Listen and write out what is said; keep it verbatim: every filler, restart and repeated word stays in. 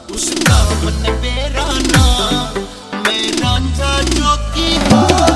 उसका मन मेरा नाम, मैं रांझा जोगी हूँ।